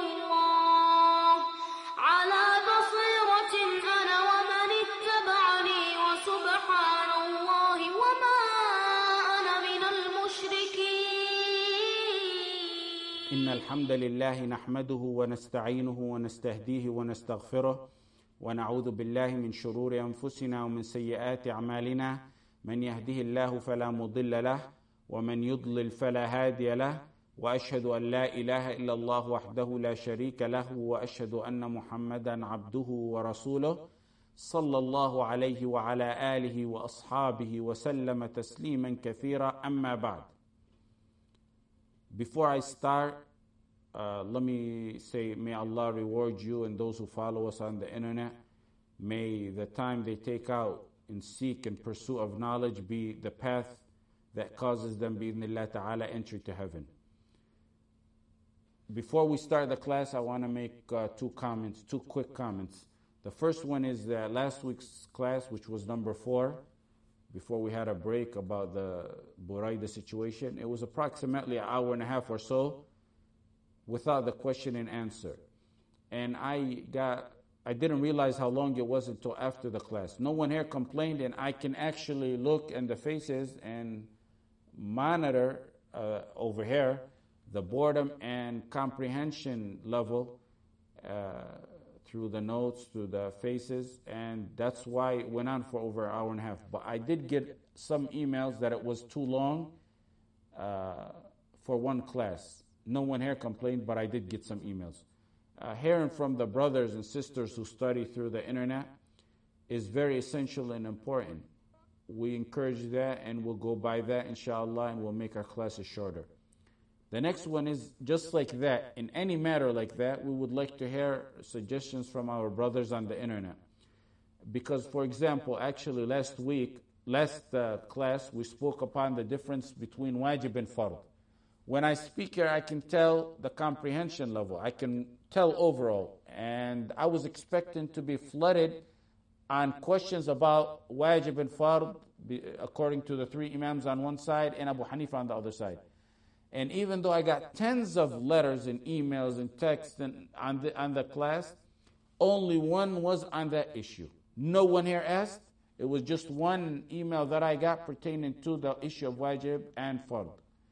الله على بصيرة أنا ومن اتبعني وسبحان الله وما أنا من المشركين. إن الحمد لله نحمده ونستعينه ونستهديه ونستغفره ونعوذ بالله من شرور أنفسنا ومن سيئات أعمالنا من يهده الله فلا مضل له ومن يضلل فلا هادي له وأشهد أن لا إله إلا الله وحده لا شريك له وأشهد أن محمدا عبده ورسوله صلى الله عليه وعلى آله وأصحابه وسلم تسليما كثيرا. أما بعد. Before I start, let me say, may Allah reward you and those who follow us on the internet. May the time they take out and seek and pursue of knowledge be the path that causes them, bi'idhnillah ta'ala, entry to heaven. Before we start the class, I want to make two quick comments. The first one is that last week's class, which was number 4, before we had a break about the Buraida situation, it was approximately an hour and a half or so without the question and answer. And I didn't realize how long it was until after the class. No one here complained, and I can actually look in the faces and monitor over here the boredom and comprehension level through the notes, through the faces, and that's why it went on for over an hour and a half. But I did get some emails that it was too long for one class. No one here complained, but I did get some emails. Hearing from the brothers and sisters who study through the internet is very essential and important. We encourage that, and we'll go by that, inshallah, and we'll make our classes shorter. The next one is just like that. In any matter like that, we would like to hear suggestions from our brothers on the internet. Because, for example, actually last class, we spoke upon the difference between wajib and fard. When I speak here, I can tell the comprehension level. I can tell overall. And I was expecting to be flooded on questions about wajib and fard, according to the 3 imams on one side and Abu Hanifa on the other side. And even though I got tens of letters and emails and texts on the class, only one was on that issue. No one here asked. It was just one email that I got pertaining to the issue of wajib and fard.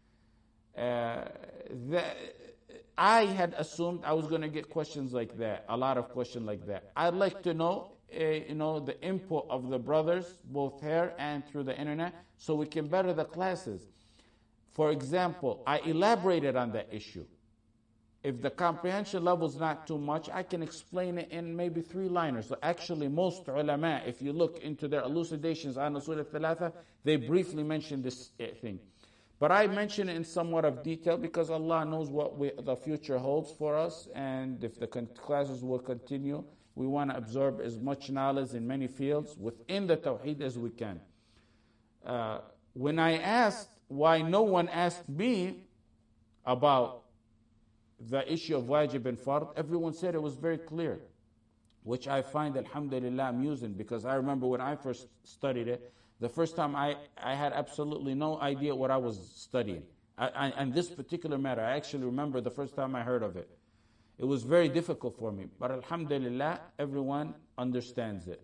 I had assumed I was going to get questions like that, a lot of questions like that. I'd like to know, the input of the brothers, both here and through the internet, so we can better the classes. For example, I elaborated on that issue. If the comprehension level is not too much, I can explain it in maybe 3-liners. So actually, most ulama, if you look into their elucidations on Usul al-Thalatha, they briefly mention this thing. But I mention it in somewhat of detail because Allah knows what the future holds for us, and if the classes will continue, we want to absorb as much knowledge in many fields within the Tawheed as we can. When I asked why no one asked me about the issue of wajib and fard, everyone said it was very clear, which I find, alhamdulillah, amusing, because I remember when I first studied it, the first time I had absolutely no idea what I was studying. And this particular matter, I actually remember the first time I heard of it. It was very difficult for me, but alhamdulillah, everyone understands it.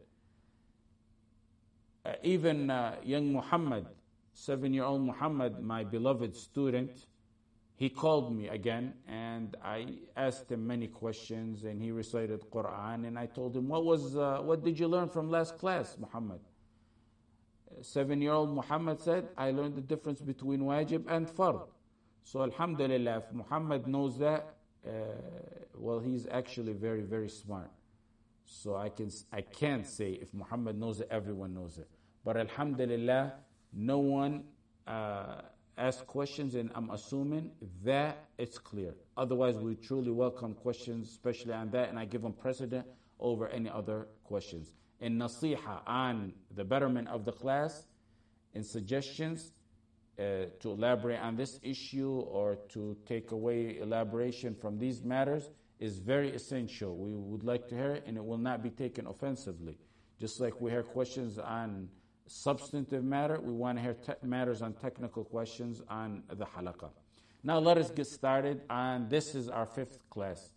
Even young Muhammad, 7-year-old Muhammad, my beloved student, he called me again, and I asked him many questions, and he recited Quran, and I told him, what did you learn from last class, Muhammad? 7-year-old Muhammad said, I learned the difference between wajib and fard. So alhamdulillah, if Muhammad knows that, he's actually very, very smart. So I can't say if Muhammad knows it, everyone knows it. But alhamdulillah, no one asked questions, and I'm assuming that it's clear. Otherwise, we truly welcome questions, especially on that, and I give them precedent over any other questions. And nasiha on the betterment of the class and suggestions to elaborate on this issue or to take away elaboration from these matters is very essential. We would like to hear it, and it will not be taken offensively. Just like we hear questions on substantive matter, we want to hear matters on technical questions on the halaqah. Now let us get started on, this is our 5th class.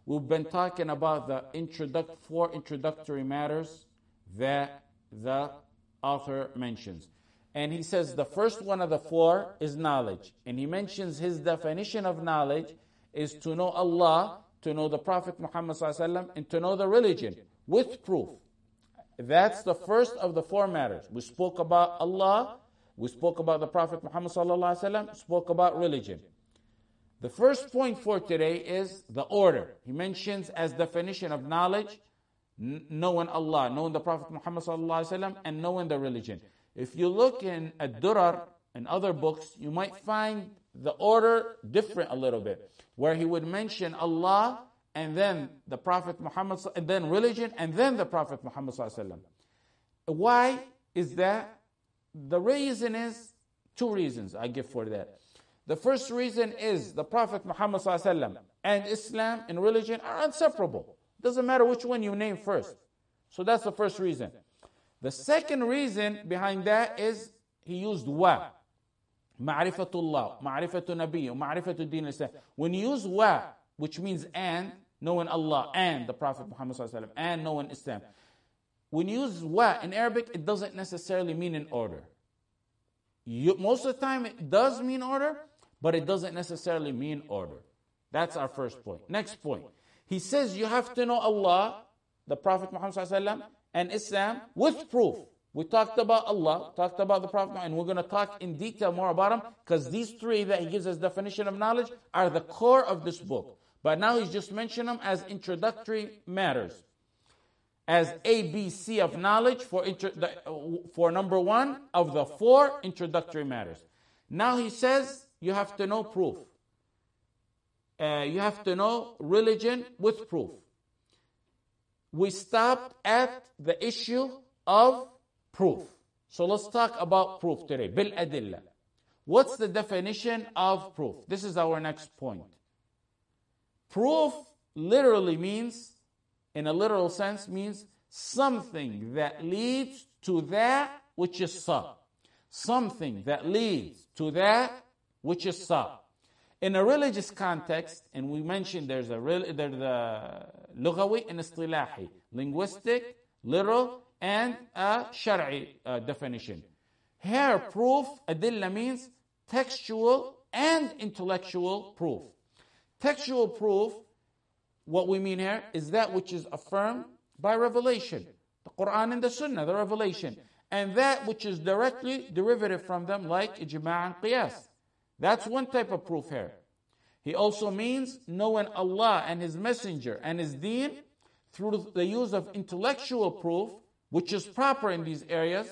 we've been talking about the four introductory matters that the author mentions. And he says the first one of the four is knowledge. And he mentions his definition of knowledge is to know Allah, to know the Prophet Muhammad ﷺ, and to know the religion with proof. That's the first of the four matters. We spoke about Allah, we spoke about the Prophet Muhammad ﷺ, spoke about religion. The first point for today is the order. He mentions as definition of knowledge, knowing Allah, knowing the Prophet Muhammad ﷺ, and knowing the religion. If you look in Ad-Durar and other books, you might find the order different a little bit, where he would mention Allah, and then the Prophet Muhammad, and then religion, and then the Prophet Muhammad ﷺ. Why is that? The reason is, two reasons I give for that. The first reason is the Prophet Muhammad ﷺ and Islam and religion are inseparable. Doesn't matter which one you name first. So that's the first reason. The second reason behind that is he used wa. Ma'rifatullah, ma'rifatu nabiy, ma'rifatu din al-Islam. When you use wa, which means and, knowing Allah and the Prophet Muhammad ﷺ and knowing Islam. When you use wa in Arabic, it doesn't necessarily mean in order. Most of the time it does mean order, but it doesn't necessarily mean order. That's our first point. Next point. He says you have to know Allah, the Prophet Muhammad ﷺ, and Islam with proof. We talked about Allah, talked about the Prophet, and we're going to talk in detail more about them, because these three that he gives as definition of knowledge are the core of this book. But now he's just mentioned them as introductory matters, as A, B, C of knowledge for number one of the four introductory matters. Now he says you have to know proof. You have to know religion with proof. We stopped at the issue of proof. So let's talk about proof today. Bil adilla. What's the definition of proof? This is our next point. Proof literally means, in a literal sense, means something that leads to that which is sa. Something that leads to that which is sa. In a religious context, and we mentioned there's the lughawi and istilahi, linguistic, literal, and a shar'i definition. Here, proof, adilla, means textual and intellectual proof. Textual proof, what we mean here, is that which is affirmed by revelation. The Quran and the Sunnah, the revelation. And that which is directly derivative from them, like ijma' and qiyas. That's one type of proof here. He also means knowing Allah and His Messenger and His Deen through the use of intellectual proof, which is proper in these areas,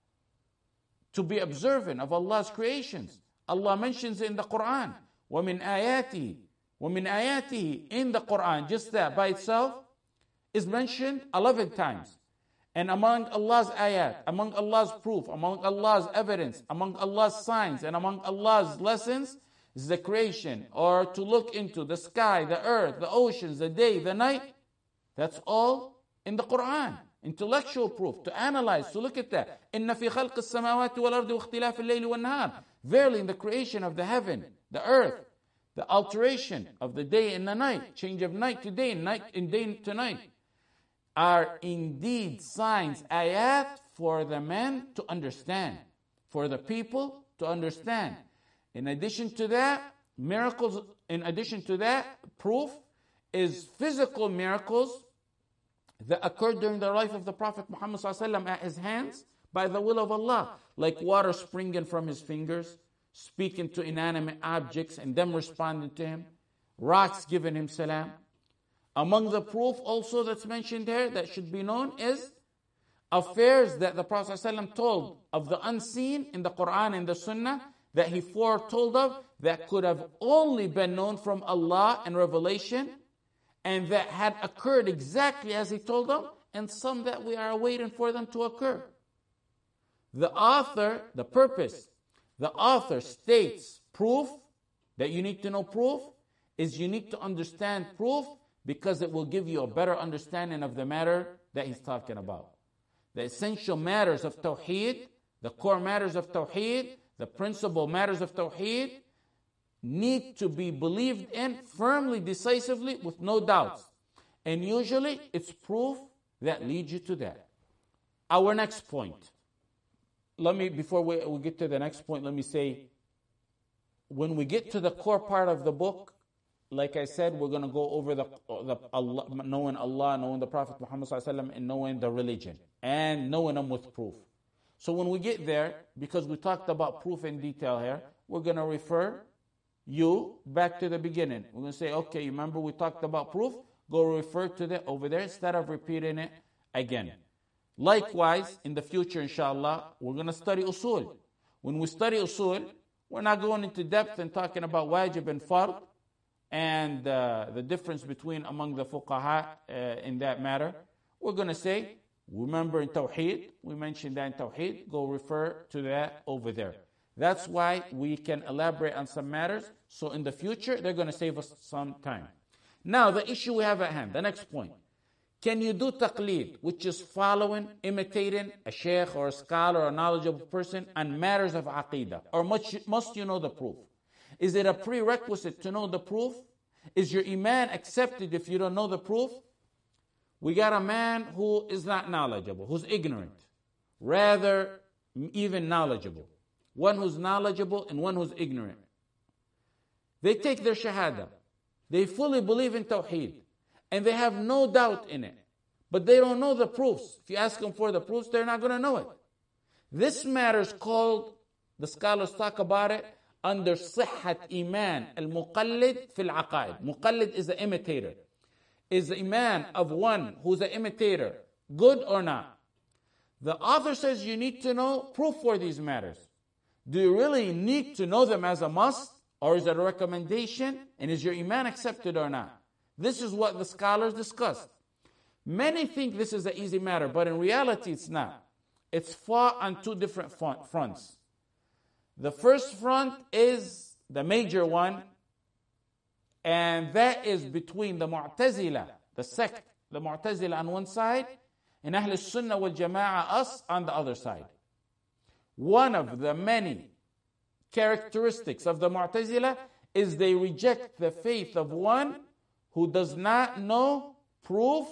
to be observant of Allah's creations. Allah mentions it in the Quran. وَمِنْ آيَاتِهِ وَمِنْ آيَاتِهِ in the Quran, just that by itself is mentioned 11 times. And among Allah's ayat, among Allah's proof, among Allah's evidence, among Allah's signs, and among Allah's lessons is the creation, or to look into the sky, the earth, the oceans, the day, the night. That's all in the Quran. Intellectual proof, to analyze, to look at that. إِنَّ فِي خَلْقِ السَّمَاوَاتِ وَالْأَرْضِ وَاخْتِلَافِ اللَّيْلِ وَالنَّهَارِ. Verily in the creation of the heaven, the earth, the alteration of the day and the night, change of night to day and day to night, are indeed signs, ayat, for the men to understand, for the people to understand. In addition to that, miracles, in addition to that, proof is physical miracles that occurred during the life of the Prophet Muhammad ﷺ at his hands by the will of Allah, like water springing from his fingers, speaking to inanimate objects and them responding to him, rocks giving him salam. Among the proof also that's mentioned here that should be known is affairs that the Prophet ﷺ told of the unseen in the Quran and the Sunnah, that he foretold of, that could have only been known from Allah and revelation, and that had occurred exactly as he told them, and some that we are waiting for them to occur. The author states proof, that you need to know proof, is you need to understand proof, because it will give you a better understanding of the matter that he's talking about. The essential matters of Tawheed, the core matters of Tawheed, the principal matters of Tawheed, need to be believed in firmly, decisively, with no doubts. And usually it's proof that leads you to that. Our next point. Before we get to the next point, let me say, when we get to the core part of the book, like I said, we're going to go over the Allah, knowing the Prophet Muhammad ﷺ, and knowing the religion, and knowing them with proof. So when we get there, because we talked about proof in detail here, we're going to refer you back to the beginning. We're going to say, okay, remember we talked about proof? Go refer to that over there instead of repeating it again. Likewise, in the future, inshallah, we're going to study usul. When we study usul, we're not going into depth and talking about wajib and fard and the difference between among the fuqaha in that matter. We're going to say, remember in Tawheed, we mentioned that in Tawheed, go refer to that over there. That's why we can elaborate on some matters. So in the future, they're going to save us some time. Now, the issue we have at hand, the next point. Can you do taqleed, which is following, imitating a sheikh or a scholar or a knowledgeable person on matters of aqidah? Or must you know the proof? Is it a prerequisite to know the proof? Is your iman accepted if you don't know the proof? We got a man who is not knowledgeable, who's ignorant, rather even knowledgeable. One who's knowledgeable and one who's ignorant. They take their shahada. They fully believe in Tawheed. And they have no doubt in it. But they don't know the proofs. If you ask them for the proofs, they're not going to know it. This matter is called, the scholars talk about it, under صحة iman al-muqallid fil aqaid. Muqallid is the imitator. Is the iman of one who's an imitator good or not? The author says you need to know proof for these matters. Do you really need to know them as a must? Or is it a recommendation? And is your iman accepted or not? This is what the scholars discussed. Many think this is an easy matter, but in reality it's not. It's fought on two different fronts. The first front is the major one, and that is between the Mu'tazila, the sect, the Mu'tazila on one side, and Ahl Sunnah wal Jama'ah, us, on the other side. One of the many characteristics of the Mu'tazila is they reject the faith of one who does not know proof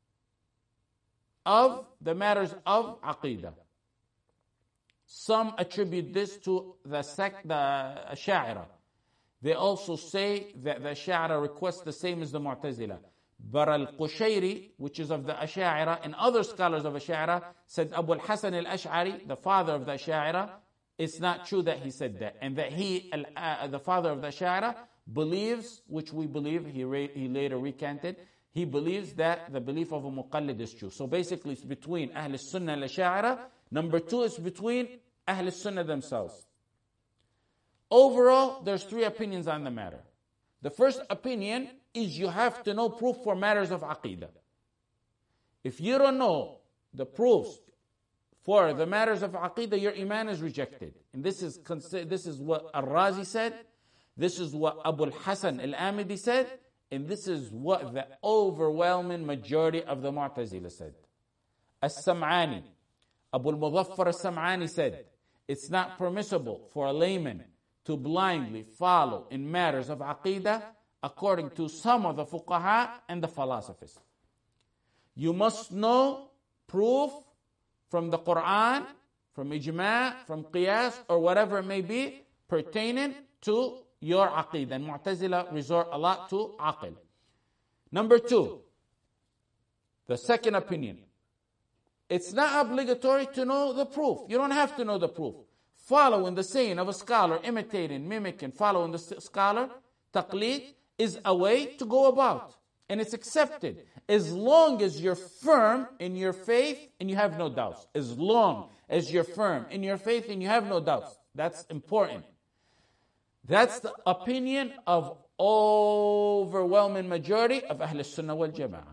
of the matters of Aqidah. Some attribute this to the sect, the Ash'ari. They also say that the Ash'ari request the same as the Mu'tazila. But al-Qushayri, which is of the Ash'ari, and other scholars of Ash'ari, said Abu al-Hasan al-Ash'ari, the father of the Ash'ari, it's not true that he said that. And that he, the father of the Ash'ari, believes, which we believe, he later recanted, he believes that the belief of a muqallid is true. So basically it's between Ahl Sunnah and Ash'ari. Number two is between Ahl Sunnah themselves. Overall, there's three opinions on the matter. The first opinion is you have to know proof for matters of aqidah. If you don't know the proofs for the matters of aqidah, your iman is rejected. And this is what Al-Razi said. This is what Abu al-Hasan al-Amidi said. And this is what the overwhelming majority of the Mu'tazila said. As-Sam'ani, Abu al-Mudhaffar as-Sam'ani said, it's not permissible for a layman to blindly follow in matters of aqidah according to some of the fuqaha and the philosophers. You must know proof from the Quran, from ijma', from qiyas, or whatever it may be pertaining to your aqidah. And Mu'tazila resort a lot to aqil. Number two, the second opinion. It's not obligatory to know the proof. You don't have to know the proof. Following the saying of a scholar, imitating, mimicking, following the scholar, taqleed, is a way to go about. And it's accepted as long as you're firm in your faith and you have no doubts. As long as you're firm in your faith and you have no doubts. That's important. That's the opinion of overwhelming majority of Ahl Sunnah wal Jama'ah.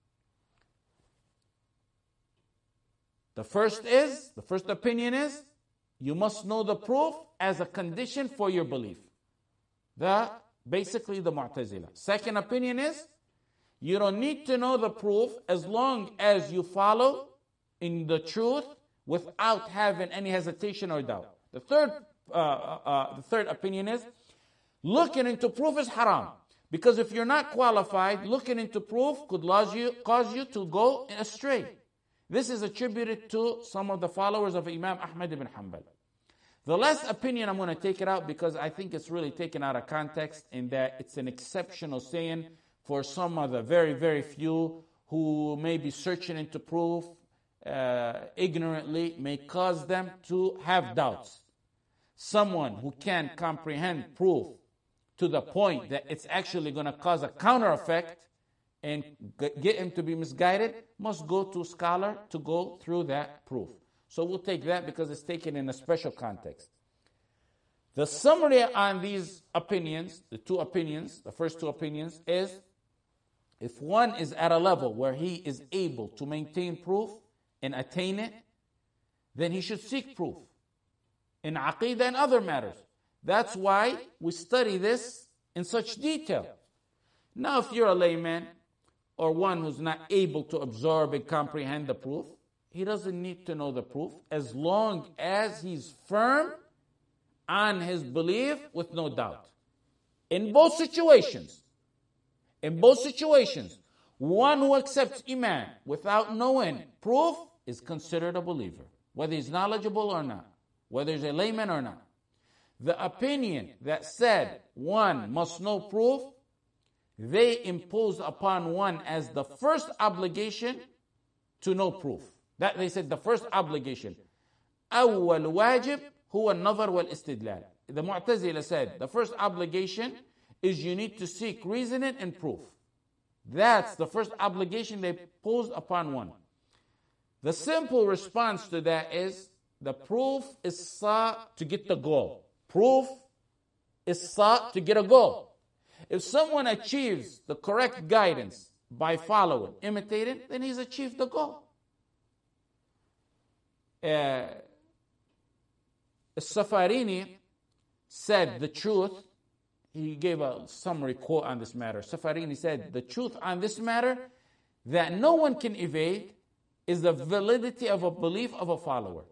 The first opinion is, you must know the proof as a condition for your belief. Basically the Mu'tazila. Second opinion is, you don't need to know the proof as long as you follow in the truth without having any hesitation or doubt. The third opinion is, Looking into proof is haram. Because if you're not qualified, looking into proof could cause you to go astray. This is attributed to some of the followers of Imam Ahmad ibn Hanbal. The last opinion, I'm going to take it out because I think it's really taken out of context in that it's an exceptional saying for some of the very, very few who may be searching into proof ignorantly, may cause them to have doubts. Someone who can't comprehend proof to the point that it's actually going to cause a counter effect and get him to be misguided, must go to a scholar to go through that proof. So we'll take that because it's taken in a special context. The summary on these opinions, the first two opinions, is if one is at a level where he is able to maintain proof and attain it, then he should seek proof in Aqeedah and other matters. That's why we study this in such detail. Now, if you're a layman or one who's not able to absorb and comprehend the proof, he doesn't need to know the proof as long as he's firm on his belief with no doubt. In both situations, one who accepts Iman without knowing proof is considered a believer, whether he's knowledgeable or not, whether he's a layman or not. The opinion that said one must know proof, they imposed upon one as the first obligation to know proof. That they said the first obligation. أول واجب هو النظر والاستدلال. The Mu'tazila said the first obligation is you need to seek reasoning and proof. That's the first obligation they posed upon one. The simple response to that is the proof is sought to get the goal. Proof is sought to get a goal. If someone achieves the correct guidance by following, imitating, then he's achieved the goal. Safarini said the truth. He gave a summary quote on this matter. Safarini said, the truth on this matter that no one can evade is the validity of a belief of a follower.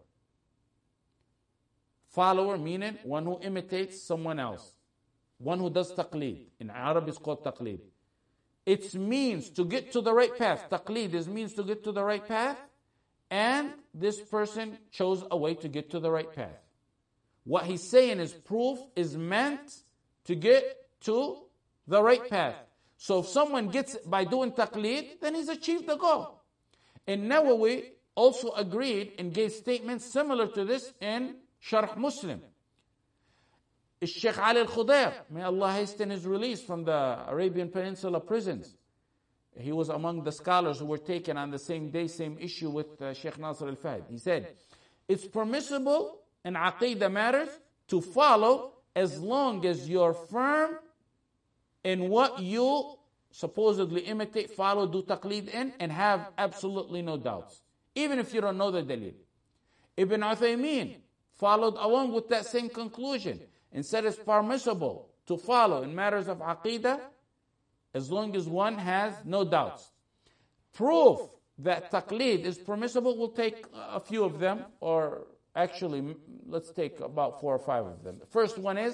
Follower meaning one who imitates someone else. One who does taqleed. In Arabic it's called taqleed. It means to get to the right path. Taqleed is means to get to the right path. And this person chose a way to get to the right path. What he's saying is proof is meant to get to the right path. So if someone gets it by doing taqleed, then he's achieved the goal. And Nawawi also agreed and gave statements similar to this in Sharh Muslim. Sheikh Ali al-Khudair, may Allah hasten his release from the Arabian Peninsula prisons. He was among the scholars who were taken on the same day, same issue with Sheikh Nasr al-Fahd. He said, it's permissible in Aqeedah matters to follow as long as you're firm in what you supposedly imitate, follow, do taqleed in, and have absolutely no doubts. Even if you don't know the dalil. Ibn Uthaymeen followed along with that same conclusion and said it's permissible to follow in matters of Aqeedah as long as one has no doubts. Proof that taqleed is permissible, we'll take a few of them, or actually, let's take about 4 or 5 of them. The first one is,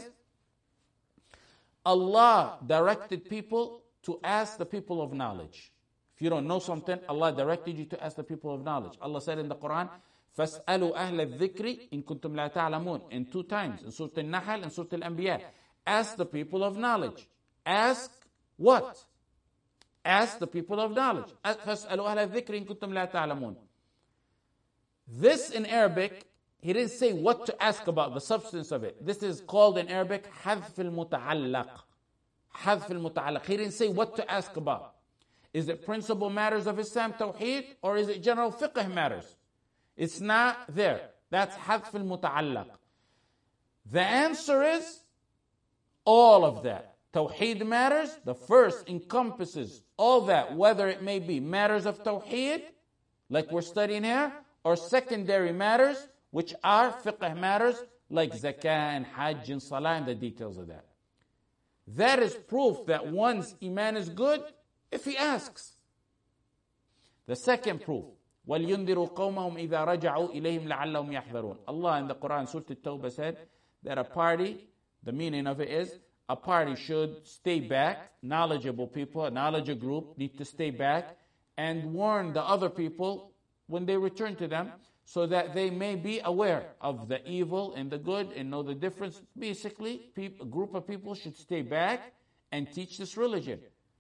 Allah directed people to ask the people of knowledge. If you don't know something, Allah directed you to ask the people of knowledge. Allah said in the Quran, فَاسْأَلُوا أَهْلَ الذِّكْرِ إِن كُنْتُمْ لَا تَعْلَمُونَ, in 2 times, in Surah Al-Nahl and Surah Al-Anbiya. Ask the people of knowledge. Ask what? Ask the people of knowledge. فَاسْأَلُوا أَهْلَ الذِّكْرِ إِن كُنْتُمْ لَا تَعْلَمُونَ. This in Arabic, he didn't say what to ask about, the substance of it. This is called in Arabic, حذف المتعلق. حذف المتعلق. He didn't say what to ask about. Is it principal matters of Islam, Tawheed, or is it general fiqh matters? It's not there. That's حذف المتعلق. The answer is all of that. Tawheed matters, the first encompasses all that, whether it may be matters of Tawheed, like we're studying here, or secondary matters, which are fiqh matters, like zakah and hajj and salah and the details of that. That is proof that one's iman is good if he asks. The second proof, وَلْيُنْذِرُوا قَوْمَهُمْ إِذَا رَجَعُوا إِلَيْهِمْ لَعَلَّهُمْ يَحْذَرُونَ. Allah in the Quran, Surah At-Tawbah said that a party, the meaning of it is, a party should stay back. Knowledgeable people, a knowledgeable group need to stay back and warn the other people when they return to them, so that they may be aware of the evil and the good and know the difference. Basically, a group of people should stay back and teach this religion.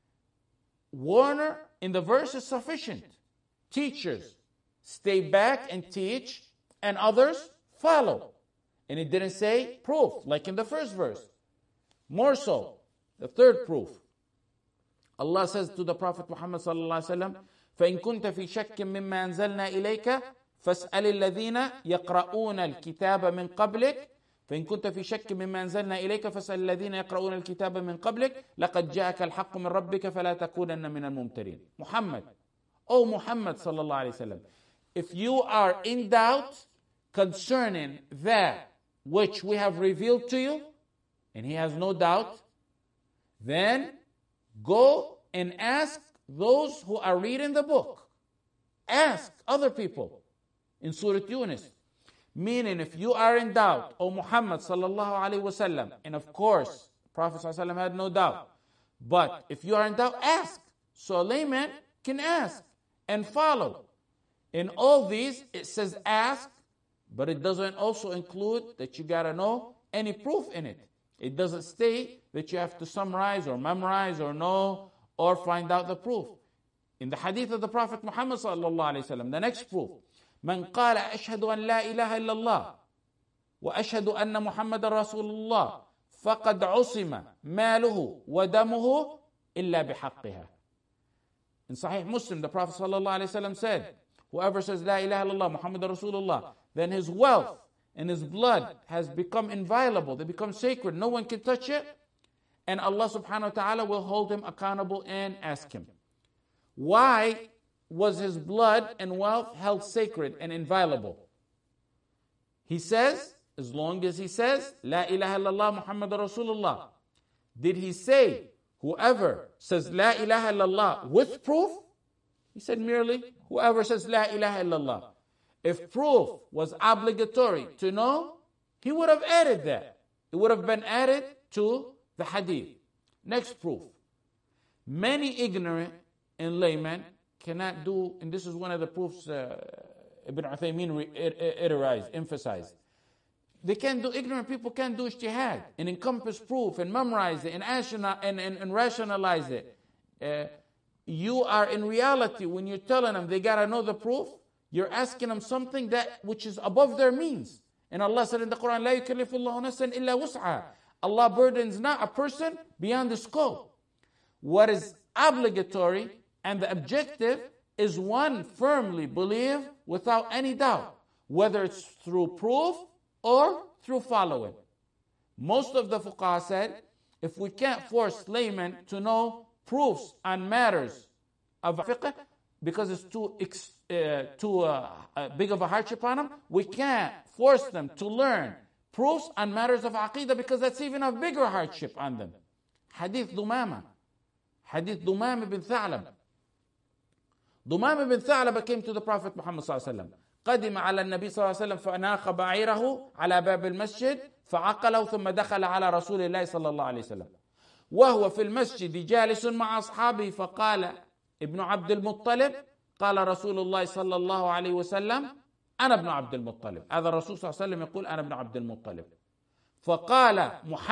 Warner in the verse is sufficient. Teachers, stay back and teach, and others follow. And it didn't say proof, like in the first verse. More so, the third proof. Allah says to the Prophet Muhammad sallallahu alaihi wasallam, فَإِن كُنْتَ فِي شَكٍّ مِّمَّا أَنزَلْنَا إِلَيْكَ فَاسْأَلِ الَّذِينَ يَقْرَؤُونَ الْكِتَابَ مِنْ قَبْلِكَ فإن كنت في شك مما أنزلنا إليك فاسأل الذين يقرؤون الكتاب من قبلك لقد جاءك الحق من ربك فلا تكونن من الممترين. Muhammad, O Muhammad sallallahu alaihi wasallam, if you are in doubt concerning that which we have revealed to you, and he has no doubt, then go and ask those who are reading the book. Ask other people in Surah Yunus. Meaning, if you are in doubt, O Muhammad sallallahu alaihi wasallam, and of course, Prophet sallallahu alaihi wasallam had no doubt. But if you are in doubt, ask. So a layman can ask and follow. In all these, it says ask, but it doesn't also include that you gotta know any proof in it. It doesn't state that you have to summarize or memorize or know or find out the proof. In the hadith of the Prophet Muhammad sallallahu alaihi wasallam, the next proof, من قال أشهد أن لا إله إلا الله وأشهد أن محمد رسول الله فقد عصم ماله ودمه إلا بحقها. In Sahih Muslim, the Prophet sallallahu alaihi wasallam said, whoever says La ilaha illallah Muhammad Rasulullah, then his wealth and his blood has become inviolable. They become sacred. No one can touch it. And Allah subhanahu wa ta'ala will hold him accountable and ask him. Why was his blood and wealth held sacred and inviolable? He says, as long as he says, La ilaha illallah Muhammad Rasulullah. Did he say, whoever says La ilaha illallah with proof? He said merely, whoever says La ilaha illallah. If proof was obligatory to know, he would have added that. It would have been added to the hadith. Next proof. Many ignorant and laymen cannot do, and this is one of the proofs Ibn Uthaymeen emphasized. They can't do, ignorant people can't do ijtihad and encompass proof and memorize it and rationalize it. You are in reality, when you're telling them they gotta know the proof, you're asking them something that which is above their means. And Allah said in the Quran, لا يكلف الله نفسا إلا وسعها. Allah burdens not a person beyond the scope. What is obligatory and the objective is one firmly believe without any doubt, whether it's through proof or through following. Most of the fuqaha said, if we can't force laymen to know proofs on matters of fiqh, because it's too big of a hardship on them, we can't force them to learn proofs on matters of aqidah, because that's even a bigger hardship on them. Hadith Dumama bin Tha'lab. Dumama bin Tha'lab came to the Prophet Muhammad sallallahu alaihi wasallam. قدم على النبي صلى الله عليه وسلم فأناخ بعيره على باب المسجد فعقله ثم دخل على رسول الله صلى الله عليه وسلم وهو في المسجد جالس مع أصحابه فقال ابن عبد المطلب قال رسول الله صلى الله عليه وسلم أنا ابن عبد المطلب. هذا الرسول صلى الله عليه وسلم يقول أنا ابن عبد المطلب. فقال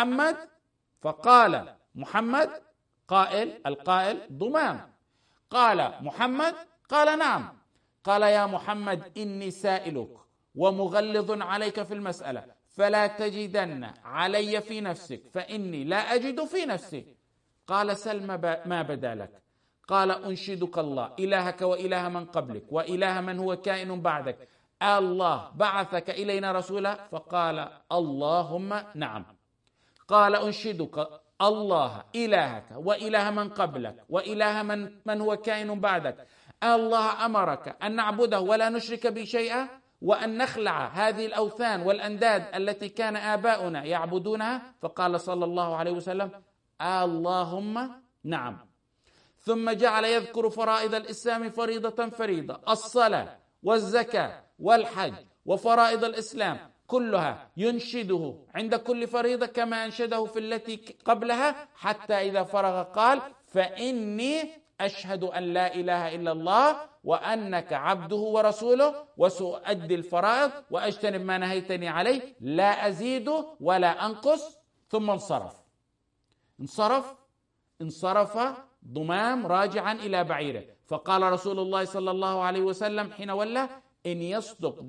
محمد القائل ضمام. قال محمد قال نعم. قال يا محمد إني سائلك ومغلظ عليك في المسألة فلا تجدن علي في نفسك فإني لا أجد في نفسي. قال سل ما بدا لك. قال أنشدك الله إلهك وإله من قبلك وإله من هو كائن بعدك الله بعثك إلينا رسولا. فقال اللهم نعم. قال أنشدك الله إلهك وإله من قبلك وإله من هو كائن بعدك الله أمرك أن نعبده ولا نشرك به شيئا وأن نخلع هذه الأوثان والأنداد التي كان آباؤنا يعبدونها. فقال صلى الله عليه وسلم اللهم نعم. ثم جعل يذكر فرائض الإسلام فريضة الصلاة والزكاة والحج وفرائض الإسلام كلها ينشده عند كل فريضة كما أنشده في التي قبلها، حتى إذا فرغ قال: فإني أشهد أن لا إله إلا الله وأنك عبده ورسوله وسأؤدي الفرائض وأجتنب ما نهيتني عليه لا أزيد ولا أنقص. ثم انصرف ضمام راجعا إلى بعيره، فقال رسول الله صلى الله عليه وسلم حين ولى: إن يصدق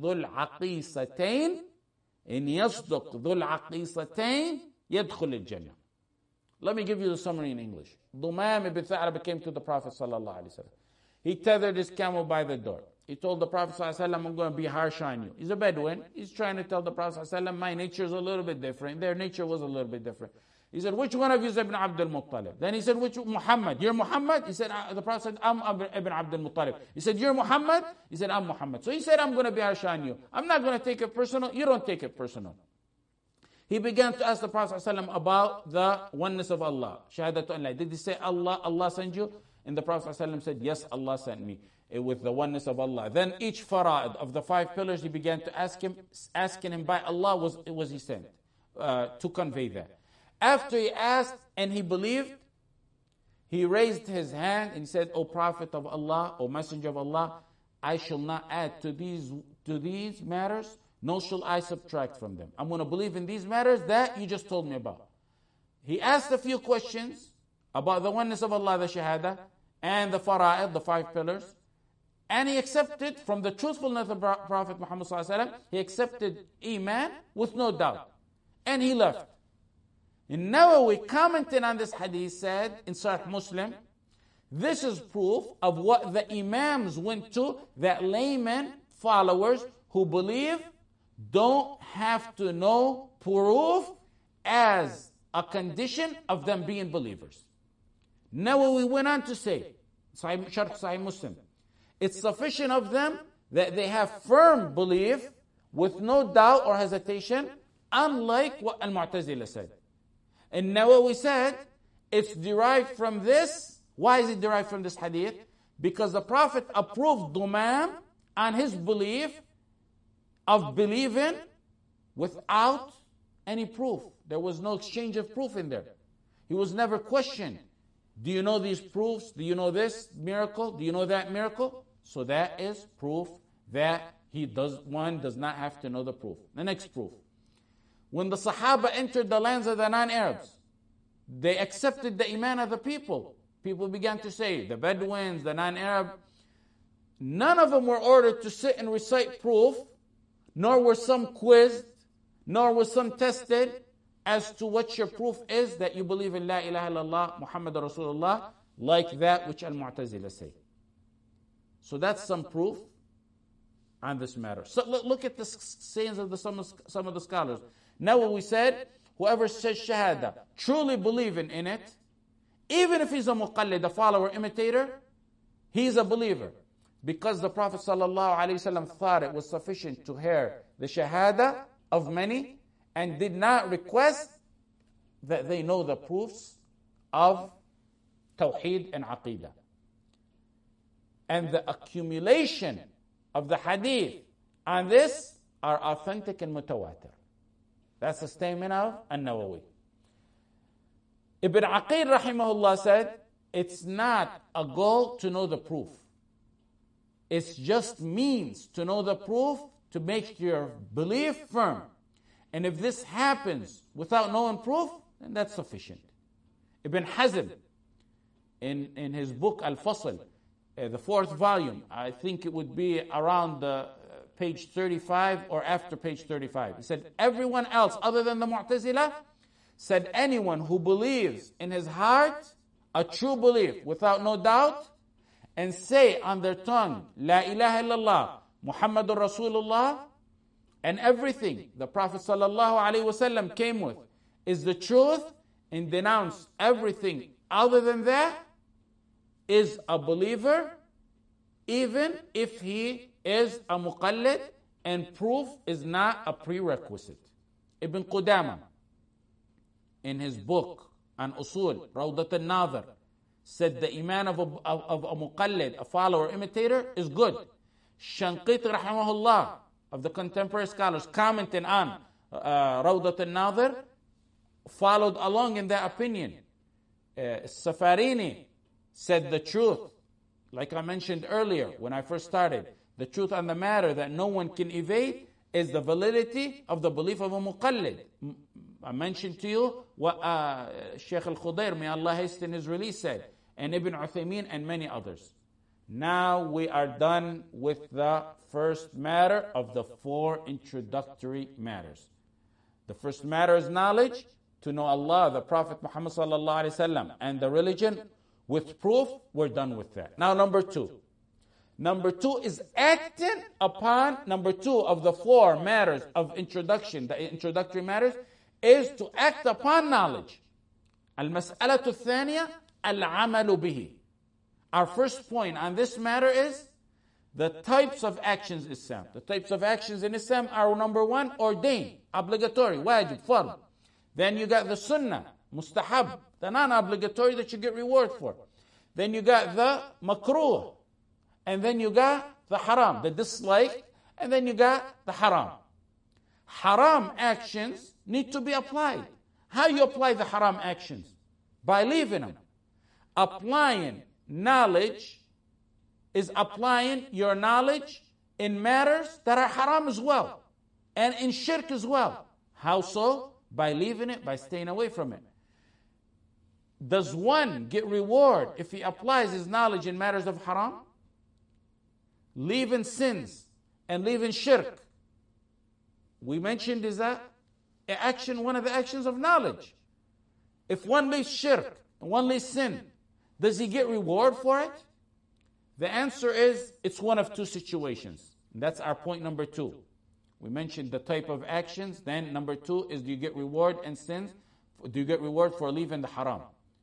ذو العقيصتين يدخل الجنة. Let me give you the summary in English. Dumam ibn Tha'laba came to the Prophet sallallahu alaihi wasallam. He tethered his camel by the door. He told the Prophet sallallahu alaihi wasallam, I'm going to be harsh on you. He's a Bedouin. He's trying to tell the Prophet sallallahu alaihi wasallam, my nature is a little bit different. Their nature was a little bit different. He said, which one of you is Ibn Abdul Muttalib? Then he said, which Muhammad? You're Muhammad? He said, the Prophet said, I'm Ibn Abdul Muttalib. He said, you're Muhammad? He said, I'm Muhammad. So he said, I'm going to be harsh on you. I'm not going to take it personal. You don't take it personal. He began to ask the Prophet ﷺ about the oneness of Allah. Shahadatu an la. Did he say Allah sent you? And the Prophet ﷺ said, yes, Allah sent me with the oneness of Allah. Then each fara'id of the 5 pillars, he began to asking him by Allah was he sent to convey that. After he asked and he believed, he raised his hand and he said, O Prophet of Allah, O Messenger of Allah, I shall not add to these matters, nor shall I subtract from them. I'm going to believe in these matters that you just told me about. He asked a few questions about the oneness of Allah, the Shahada, and the Fara'id, the 5 pillars. And he accepted from the truthfulness of Prophet Muhammad sallallahu alaihi wasallam, he accepted Iman with no doubt. And he left. And Nawawi, commenting on this hadith, said in Sahih Muslim, this is proof of what the Imams went to, that laymen, followers who believe, don't have to know proof as a condition of them being believers. Nawawi went on to say, Sharh Sahih Muslim, it's sufficient of them that they have firm belief with no doubt or hesitation, unlike what Al-Mu'tazila said. And Nawawi said, it's derived from this. Why is it derived from this hadith? Because the Prophet approved Dumam on his belief of believing without any proof. There was no exchange of proof in there. He was never questioned. Do you know these proofs? Do you know this miracle? Do you know that miracle? So that is proof that one does not have to know the proof. The next proof. When the Sahaba entered the lands of the non-Arabs, they accepted the Iman of the people. People began to say, the Bedouins, the non-Arab, none of them were ordered to sit and recite proof, nor were some quizzed, nor was some tested as to what your proof is that you believe in La ilaha illallah, Muhammad Rasulullah, like that which Al-Mu'tazila say. So that's some proof on this matter. So look at the sayings of some of the scholars. Now we said, whoever says Shahada, truly believing in it, even if he's a muqallid, a follower, imitator, he's a believer. Because the Prophet ﷺ thought it was sufficient to hear the Shahada of many and did not request that they know the proofs of Tawheed and Aqidah. And the accumulation of the hadith on this are authentic and mutawatir. That's the statement of An-Nawawi. Ibn Aqil rahimahullah said, it's not a goal to know the proof. It's just means to know the proof to make your belief firm. And if this happens without knowing proof, then that's sufficient. Ibn Hazm, in his book Al-Fasl, the 4th volume, I think it would be around the page 35 or after page 35. He said, everyone else other than the Mu'tazila said anyone who believes in his heart a true belief without no doubt and say on their tongue, La ilaha illallah, Muhammadur Rasulullah, and everything the Prophet sallallahu alaihi wasallam came with is the truth, and denounce everything other than that, is a believer, even if he is a muqallid and proof is not a prerequisite. Ibn Qudama, in his book on Usul, Rawdat al-Nadhir, said the iman of a muqallid, a follower, imitator, is good. Shanqiti rahimahullah, of the contemporary scholars commenting on Rawdat al-Nadir followed along in that opinion. Safarini said the truth, like I mentioned earlier when I first started. The truth on the matter that no one can evade is the validity of the belief of a muqallid. I mentioned to you what Shaykh al-Khudair, may Allah hasten his release, said, and Ibn Uthaymeen and many others. Now we are done with the first matter of the 4 introductory matters. The first matter is knowledge, to know Allah, the Prophet Muhammad sallallahu alaihi wasallam, and the religion with proof. We're done with that. Now number 2. Number 2 is acting upon, number 2 of the 4 matters of introduction, the introductory matters, is to act upon knowledge. Al-mas'alatu thaniya, al-amalu bihi. Our first point on this matter is the types of actions in Islam. The types of actions in Islam are, number 1, ordained, obligatory, wajib, fard. Then you got the sunnah, mustahab, the non-obligatory that you get reward for. Then you got the makruh. And then you got the haram, the dislike. And then you got the haram. Haram actions need to be applied. How you apply the haram actions? By leaving them. Applying knowledge is applying your knowledge in matters that are haram as well. And in shirk as well. How so? By leaving it, by staying away from it. Does one get reward if he applies his knowledge in matters of haram? Leaving sins and leaving shirk. We mentioned is that action, one of the actions of knowledge. If one leaves shirk and one leaves sin, does he get reward for it? The answer is it's one of 2 situations. That's our point number 2. We mentioned the type of actions. Then number 2 is, do you get reward and sins? Do you get reward for leaving the haram?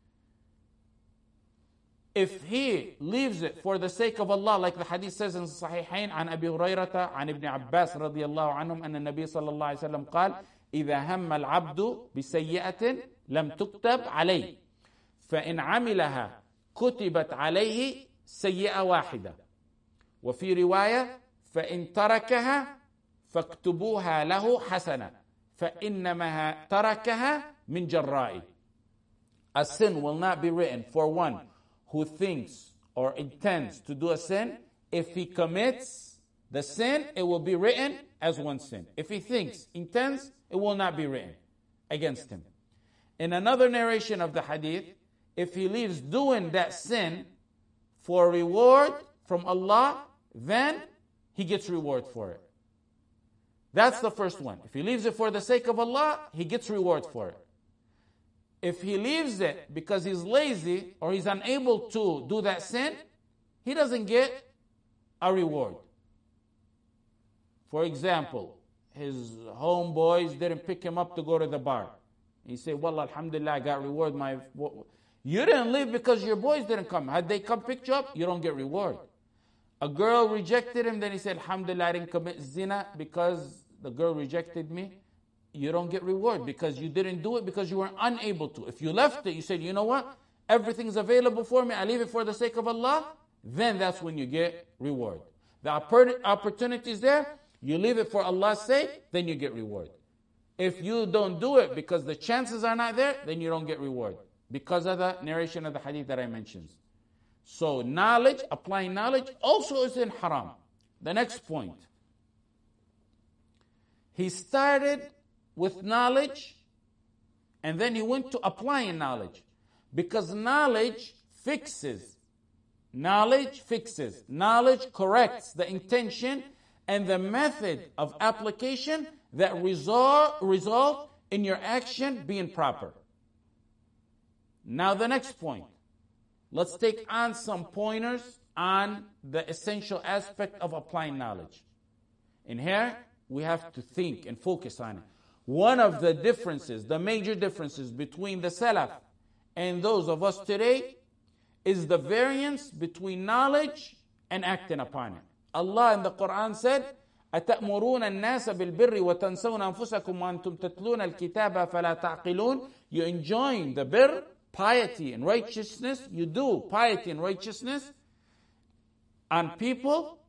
If he leaves it for the sake of Allah, like the hadith says in Sahihain, عن أبي هريرة عن ابن عباس رضي الله عنهم أن النبي صلى الله عليه وسلم قال إذا هم العبد بسيئة لم تكتب عليه فإن عملها كتبت عليه سيئة واحدة وفي رواية فإن تركها فاكتبوها له حسنة فإنما تركها من جراء. A sin will not be written for one who thinks or intends to do a sin. If he commits the sin, it will be written as one sin. If he thinks, intends, it will not be written against him. In another narration of the hadith, if he leaves doing that sin for reward from Allah, then he gets reward for it. That's the first one. If he leaves it for the sake of Allah, he gets reward for it. If he leaves it because he's lazy or he's unable to do that sin, he doesn't get a reward. For example, his homeboys didn't pick him up to go to the bar. He said, well, alhamdulillah, I got reward. You didn't leave because your boys didn't come. Had they come pick you up, you don't get reward. A girl rejected him, then he said, alhamdulillah, I didn't commit zina because the girl rejected me. You don't get reward because you didn't do it because you were unable to. If you left it, you said, you know what? Everything's available for me. I leave it for the sake of Allah. Then that's when you get reward. The opportunity is there. You leave it for Allah's sake, then you get reward. If you don't do it because the chances are not there, then you don't get reward. Because of the narration of the hadith that I mentioned. So knowledge, applying knowledge, also is in haram. The next point. He started with knowledge, and then he went to applying knowledge. Because knowledge fixes. Knowledge fixes. Knowledge corrects the intention and the method of application that result in your action being proper. Now the next point. Let's take on some pointers on the essential aspect of applying knowledge. In here, we have to think and focus on it. One of the differences, the major differences between the Salaf and those of us today is the variance between knowledge and acting upon it. Allah in the Quran said, أَتَأْمُرُونَ النَّاسَ بِالْبِرِّ وَتَنْسَوْنَ أَنفُسَكُمْ وَأَنْتُمْ تَتْلُونَ الْكِتَابَ فَلَا تَعْقِلُونَ. You enjoin the birr, piety and righteousness. You do piety and righteousness on people,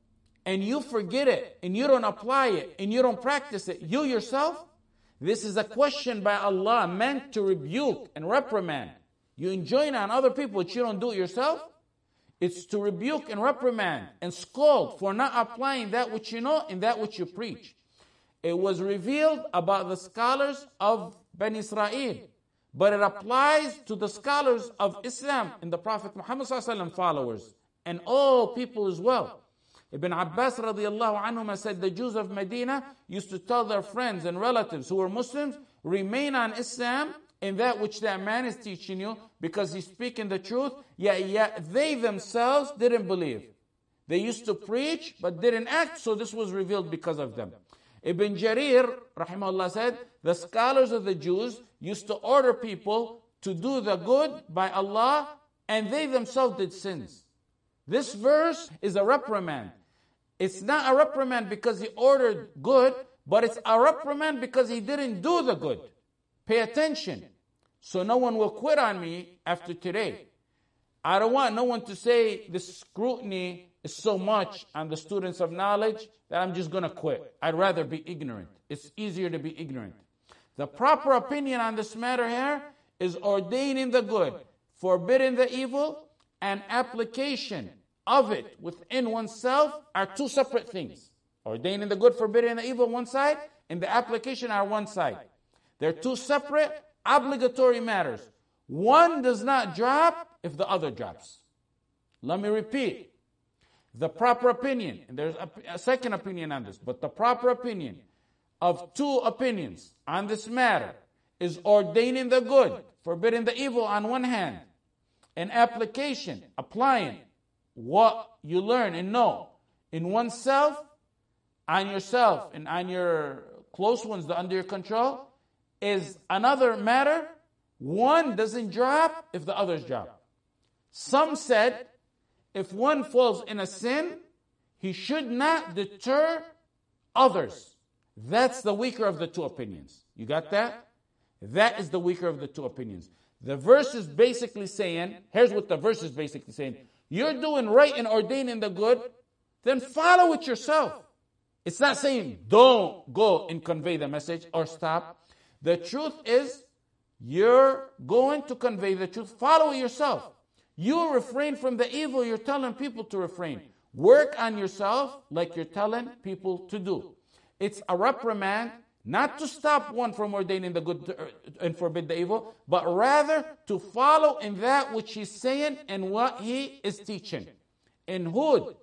and you forget it, and you don't apply it, and you don't practice it, you yourself? This is a question by Allah meant to rebuke and reprimand. You enjoin on other people, but you don't do it yourself? It's to rebuke and reprimand and scold for not applying that which you know and that which you preach. It was revealed about the scholars of Bani Israel, but it applies to the scholars of Islam and the Prophet Muhammad ﷺ followers and all people as well. Ibn Abbas radiallahu anhuma said the Jews of Medina used to tell their friends and relatives who were Muslims, remain on Islam in that which that man is teaching you, because he's speaking the truth, yet they themselves didn't believe. They used to preach but didn't act, so this was revealed because of them. Ibn Jarir rahimahullah said, the scholars of the Jews used to order people to do the good by Allah, and they themselves did sins. This verse is a reprimand. It's not a reprimand because he ordered good, but it's a reprimand because he didn't do the good. Pay attention, so no one will quit on me after today. I don't want no one to say this scrutiny is so much on the students of knowledge that I'm just going to quit. I'd rather be ignorant. It's easier to be ignorant. The proper opinion on this matter here is ordaining the good, forbidding the evil, and application of it within oneself are two separate things. Ordaining the good, forbidding the evil one side, and the application are one side. They're two separate obligatory matters. One does not drop if the other drops. Let me repeat. The proper opinion, and there's a second opinion on this, but the proper opinion of two opinions on this matter is ordaining the good, forbidding the evil on one hand, and application, applying what you learn and know in oneself, on yourself, and on your close ones that are under your control, is another matter. One doesn't drop if the others drop. Some said, if one falls in a sin, he should not deter others. That's the weaker of the two opinions. You got that? That is the weaker of the two opinions. The verse is basically saying, here's what the verse is basically saying. You're doing right and ordaining the good, then follow it yourself. It's not saying don't go and convey the message or stop. The truth is, you're going to convey the truth. Follow it yourself. You refrain from the evil you're telling people to refrain. Work on yourself like you're telling people to do. It's a reprimand, not to stop one from ordaining the good and forbid the evil, but rather to follow in that which he's saying and what he is teaching. In Hud,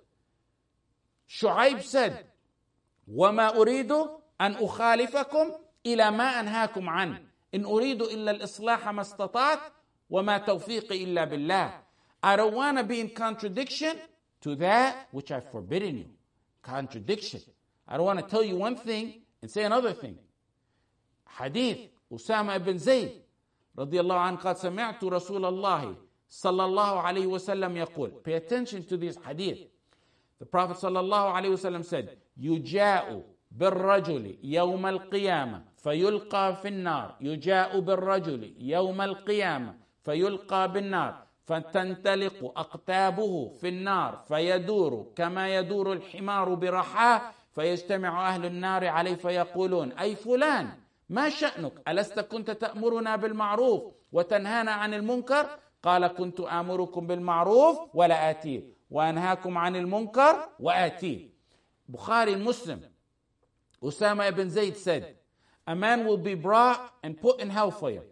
Shu'aib said, وَمَا أُرِيدُ أَنْ أُخَالِفَكُمْ إِلَى مَا أَنْهَاكُمْ عَنْهُ إِنْ أُرِيدُ إِلَّا الْإِصْلَاحَ مَا اسْتَطَعْتُ وَمَا تَوْفِيقِي إِلَّا بِاللَّهِ. I don't want to be in contradiction to that which I've forbidden you. Contradiction. I don't want to tell you one thing and say another thing. Hadith, Usama ibn Zayd رضي الله عنه قال سمعت رسول الله صلى الله عليه وسلم يقول. Pay attention to this hadith. The Prophet صلى الله عليه وسلم said, يجاء بالرجل يوم القيامة فيلقى في النار. يجاء بالرجل يوم القيامة فيلقى بالنار فتنتلق أقتابه في النار فيدور كما يدور الحمار برحاه فيجتمع أهل النار عليه فيقولون أي فلان ما شأنك ألست كنت تأمرنا بالمعروف وتنهانا عن المنكر قال كنت آمركم بالمعروف ولا آتيه وأنهاكم عن المنكر وآتيه. Bukhari and Muslim. Usama ibn Zayd said, a man will be brought and put in hellfire.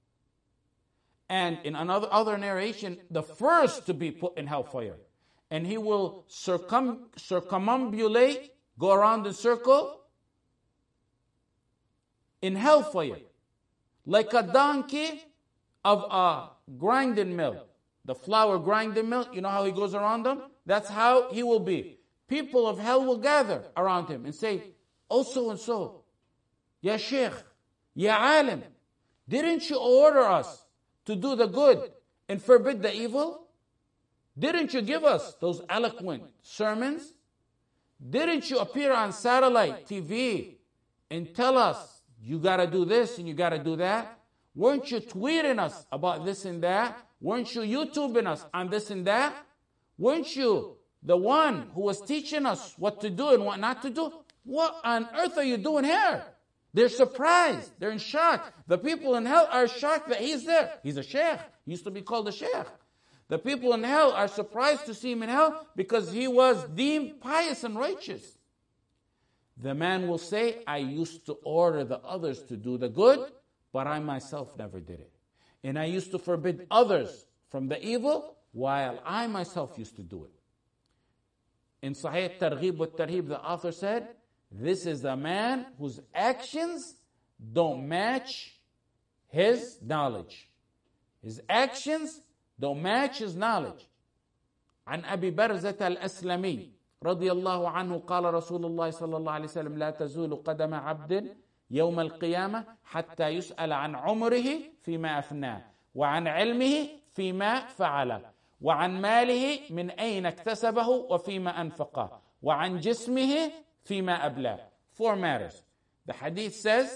And in other narration, the first to be put in hellfire. And he will circumambulate, go around in circle, in hellfire. Like a donkey of a grinding mill. The flour grinding mill, you know how he goes around them? That's how he will be. People of hell will gather around him and say, oh so and so, Ya Sheikh, Ya Alim, didn't you order us to do the good and forbid the evil? Didn't you give us those eloquent sermons? Didn't you appear on satellite TV and tell us you got to do this and you got to do that? Weren't you tweeting us about this and that? Weren't you YouTubing us on this and that? Weren't you the one who was teaching us what to do and what not to do, what on earth are you doing here? They're surprised. They're in shock. The people in hell are shocked that he's there. He's a sheikh. He used to be called a sheikh. The people in hell are surprised to see him in hell because he was deemed pious and righteous. The man will say, I used to order the others to do the good, but I myself never did it. And I used to forbid others from the evil, while I myself used to do it. In Sahih Targhib wa Tarhib, the author said, this is a man whose actions don't match his knowledge. His actions don't match his knowledge. عن أبي برزة الأسلمي رضي الله عنه قال رسول الله صلى الله عليه وسلم لا تزول قدم عبد يوم القيامة حتى يسأل عن عمره فيما أفناه وعن علمه فيما فعله وعن ماله من أين اكتسبه وفيما أنفقه وعن جسمه فيما أبلاه. 4 matters. The hadith says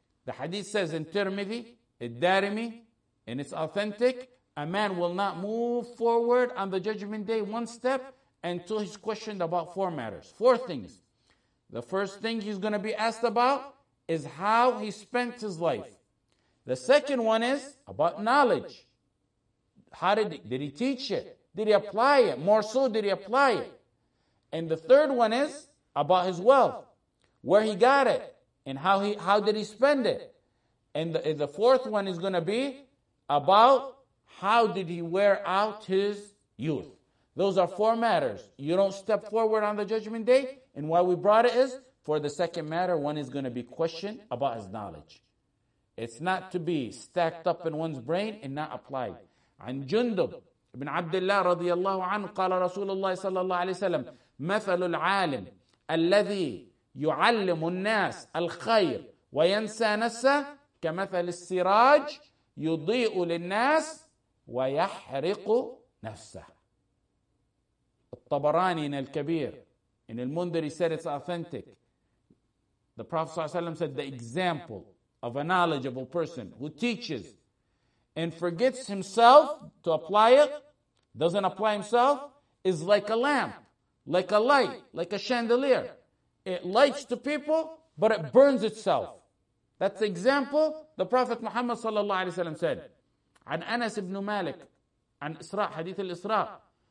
in Tirmidhi, Ad-Darimi, and it's authentic, a man will not move forward on the judgment day 1 step until he's questioned about 4 matters. 4 things. The first thing he's going to be asked about is how he spent his life. The second one is about knowledge. How did he teach it? Did he apply it? More so, did he apply it? And the third one is about his wealth, where he got it, and how did he spend it? And the fourth one is going to be about how did he wear out his youth. Those are 4 matters. You don't step forward on the judgment day, and why we brought it is, for the second matter, one is going to be questioned about his knowledge. It's not to be stacked up in one's brain and not applied. عن جندب بن عبد الله رضي الله عنه قال رسول الله صلى الله عليه وسلم مثل العالم الذي يعلم الناس الخير وينسى نفسه كمثل السراج يضيء للناس ويحرق نفسه. الطبراني in الكبير, in المنذر, he said it's authentic. The Prophet ﷺ said the example of a knowledgeable person who teaches and forgets himself to apply it, doesn't apply himself, is like a lamp, like a light, like a chandelier. It lights to people, but it burns itself. That's the example the Prophet Muhammad sallallahu alaihi wasallam said. عن أنس بن مالك عن إسراء حديث الإسراء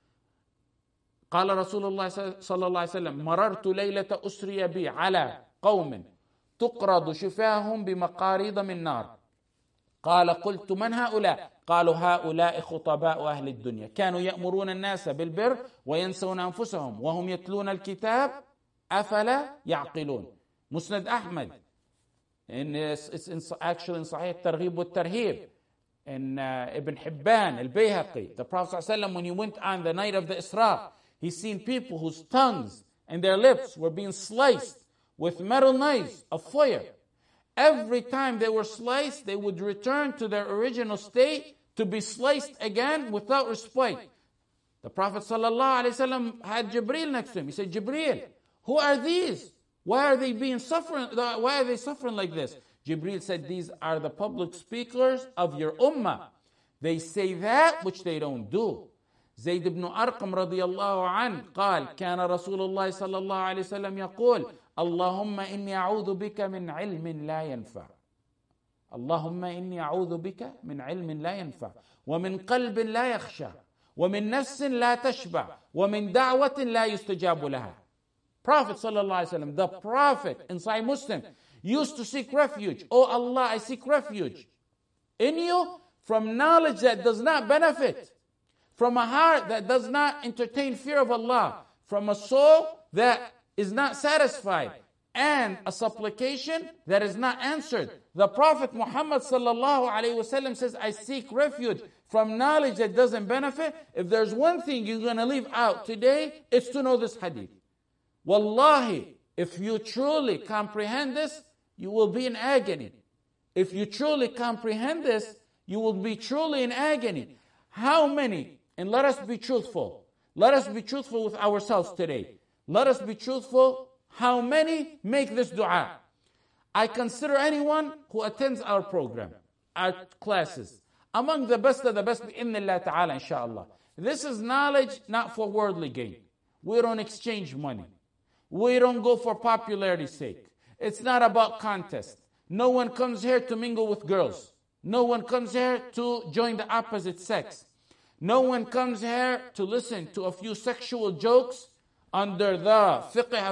قال رسول الله صلى الله عليه وسلم مررت ليلة أسري بي على قوم تقرض شفاههم بمقاريض من نار قال قلت من هؤلاء قالوا هؤلاء خطباء أهل الدنيا كانوا يأمرون الناس بالبر وينسون أنفسهم وهم يتلون الكتاب أفلا يعقلون. مسند أحمد, and it's actually in Sahih Targhib wa Tarhib, and Ibn Hibban, Al-Bayhaqi. The Prophet ﷺ, when he went on the night of the Isra, he seen people whose tongues and their lips were being sliced with metal knives of fire. Every time they were sliced, they would return to their original state to be sliced again without respite. The Prophet ﷺ had Jibreel next to him. He said, Jibreel, who are these? Why are they suffering like this? Jibreel said, these are the public speakers of your ummah. They say that which they don't do. زيد بن أرقم رضي الله عنه قال كان رسول الله صلى الله عليه وسلم يقول اللهم إني أعوذ بك من علم لا ينفع اللهم إني أعوذ بك من علم لا ينفع ومن قلب لا يخشى ومن نفس لا تشبع ومن دعوة لا يستجاب لها. Prophet sallallahu alaihi wasallam, the Prophet in Sahih Muslim, used to seek refuge. Oh Allah, I seek refuge in you from knowledge that does not benefit, from a heart that does not entertain fear of Allah, from a soul that is not satisfied, and a supplication that is not answered. The Prophet Muhammad sallallahu alaihi wasallam says, I seek refuge from knowledge that doesn't benefit. If there's one thing you're going to leave out today, it's to know this hadith. Wallahi, if you truly comprehend this, you will be in agony. If you truly comprehend this, you will be truly in agony. How many, and let us be truthful. Let us be truthful with ourselves today. Let us be truthful. How many make this dua? I consider anyone who attends our program, our classes, among the best of the best, bi'idhnillah ta'ala, inshallah. This is knowledge not for worldly gain. We don't exchange money. We don't go for popularity's sake. It's not about contest. No one comes here to mingle with girls. No one comes here to join the opposite sex. No one comes here to listen to a few sexual jokes under the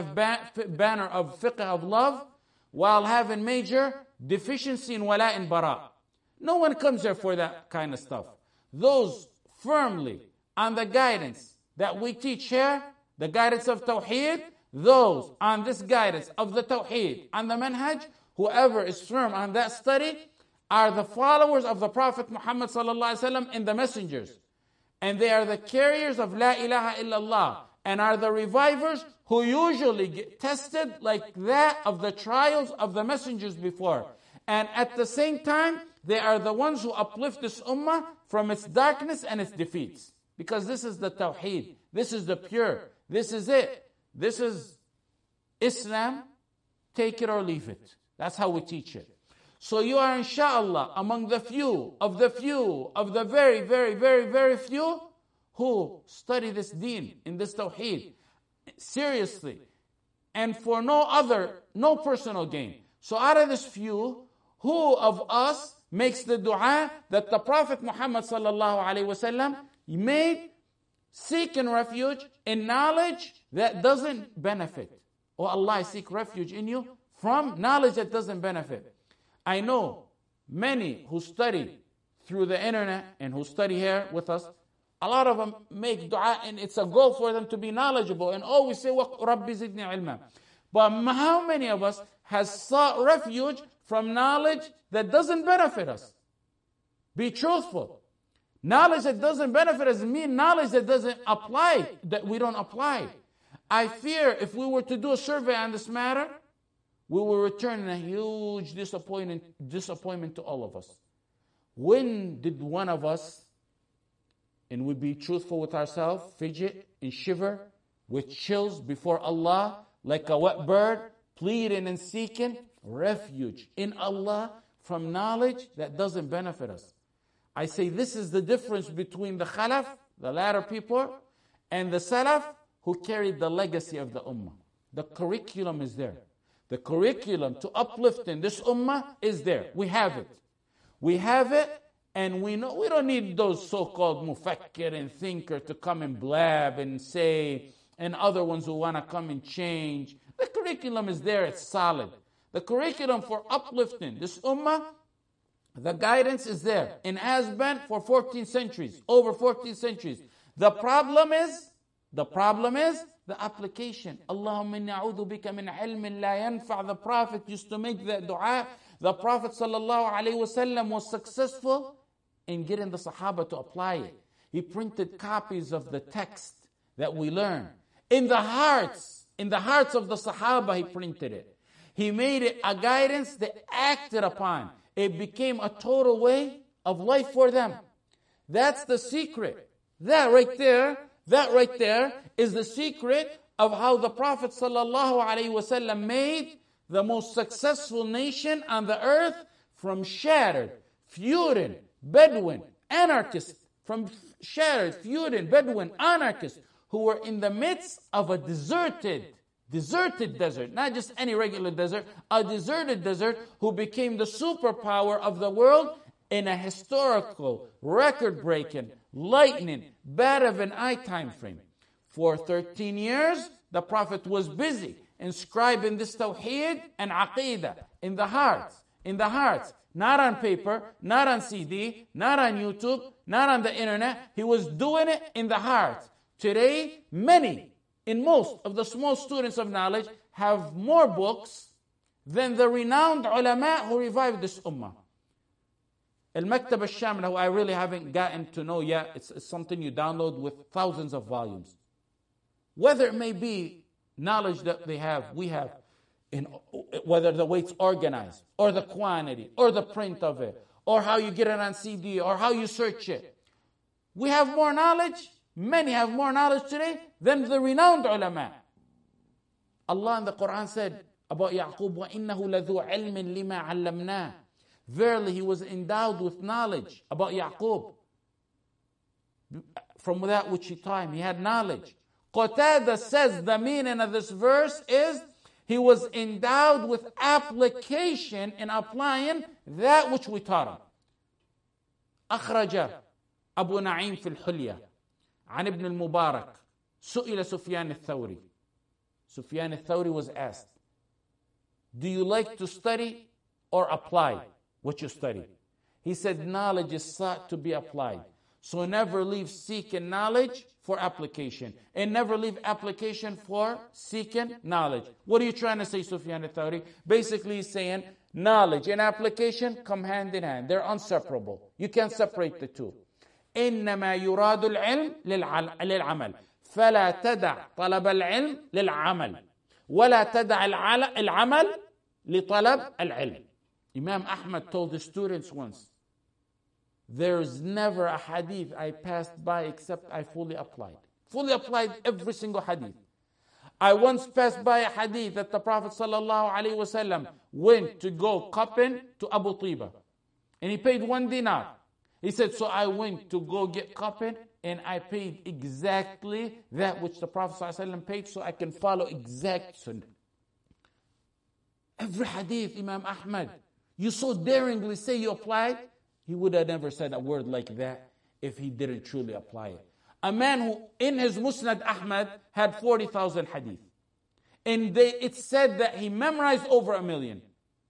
banner of fiqh of love while having major deficiency in wala and bara. No one comes here for that kind of stuff. Those firmly on the guidance that we teach here, the guidance of Tawheed, those on this guidance of the Tawheed and the Manhaj, whoever is firm on that study, are the followers of the Prophet Muhammad sallallahu alaihi wasallam and the messengers. And they are the carriers of La ilaha illallah, and are the revivers who usually get tested like that of the trials of the messengers before. And at the same time, they are the ones who uplift this ummah from its darkness and its defeats. Because this is the Tawheed. This is the pure. This is it. This is Islam. Take it or leave it. That's how we teach it. So you are, inshallah, among the few, of the very, very, very, very few who study this deen, in this Tawheed, seriously, and for no personal gain. So out of this few, who of us makes the dua that the Prophet Muhammad sallallahu alaihi wasallam made, seeking refuge in knowledge that doesn't benefit? Oh Allah, I seek refuge in you from knowledge that doesn't benefit. I know many who study through the internet and who study here with us, a lot of them make dua and it's a goal for them to be knowledgeable and always say, Rabbi zidni ilma. But how many of us has sought refuge from knowledge that doesn't benefit us? Be truthful. Knowledge that doesn't benefit us means knowledge that doesn't apply, that we don't apply. I fear if we were to do a survey on this matter, we will return a huge disappointment to all of us. When did one of us, and we be truthful with ourselves, fidget and shiver with chills before Allah like a wet bird, pleading and seeking refuge in Allah from knowledge that doesn't benefit us? I say this is the difference between the Khalaf, the latter people, and the Salaf who carried the legacy of the Ummah. The curriculum is there. The curriculum to uplifting this Ummah is there. We have it. We have it, and we know we don't need those so-called mufakkir and thinker to come and blab and say, and other ones who want to come and change. The curriculum is there. It's solid. The curriculum for uplifting this Ummah, the guidance is there and has been for 14 centuries, over 14 centuries. The problem is the application. Allahumma inni a'udhu bika min ilmin la yanfa'. The Prophet used to make that dua. The Prophet sallallahu alaihi wasallam was successful in getting the Sahaba to apply it. He printed copies of the text that we learn. In the hearts of the Sahaba, he printed it. He made it a guidance that acted upon. It became a total way of life for them. That's the secret. That right there is the secret of how the Prophet ﷺ made the most successful nation on the earth from shattered, feuding, Bedouin, anarchists, who were in the midst of a deserted desert, not just any regular desert, a deserted desert, who became the superpower of the world in a historical, record-breaking, lightning, bat of an eye time frame. For 13 years, the Prophet was busy inscribing this Tawheed and Aqeedah in the hearts, not on paper, not on CD, not on YouTube, not on the internet. He was doing it in the heart. Today, most of the small students of knowledge have more books than the renowned ulama who revived this ummah. Al-Maktab al-Shamila, who I really haven't gotten to know yet, it's something you download with thousands of volumes. Whether it may be knowledge that we have, in whether the way it's organized, or the quantity, or the print of it, or how you get it on CD, or how you search it. We have more knowledge. Many have more knowledge today than the renowned ulama. Allah in the Quran said about Yaqub, وَإِنَّهُ لَذُو عِلْمٍ لِمَا عَلَّمْنَاهُ. Verily, he was endowed with knowledge about Yaqub. From that which he taught him, he had knowledge. Qatada says the meaning of this verse is he was endowed with application in applying that which we taught him. أخرج أبو نعيم في الحلية عن ابن المبارك سئل سفيان الثوري. Sufyan al-Thawri was asked, do you like to study or apply what you study? He said, knowledge is sought to be applied. So never leave seeking knowledge for application. And never leave application for seeking knowledge. What are you trying to say, Sufyan al-Thawri? Basically he's saying, knowledge and application come hand in hand. They're inseparable. You can't separate the two. إنما يراد العلم للعمل فلا تدع طلب العلم للعمل ولا تدع العمل لطلب العلم. Imam Ahmad told his students once, there's never a hadith I passed by except I fully applied. Fully applied every single hadith. I once passed by a hadith that the Prophet ﷺ went to go cupping to Abu Tiba. And he paid 1 dinar. He said, so I went to go get cupping and I paid exactly that which the Prophet ﷺ paid so I can follow exact sunnah. Every hadith, Imam Ahmad, you so daringly say you applied, he would have never said a word like that if he didn't truly apply it. A man who in his Musnad Ahmad had 40,000 hadith. And it said that he memorized over 1 million.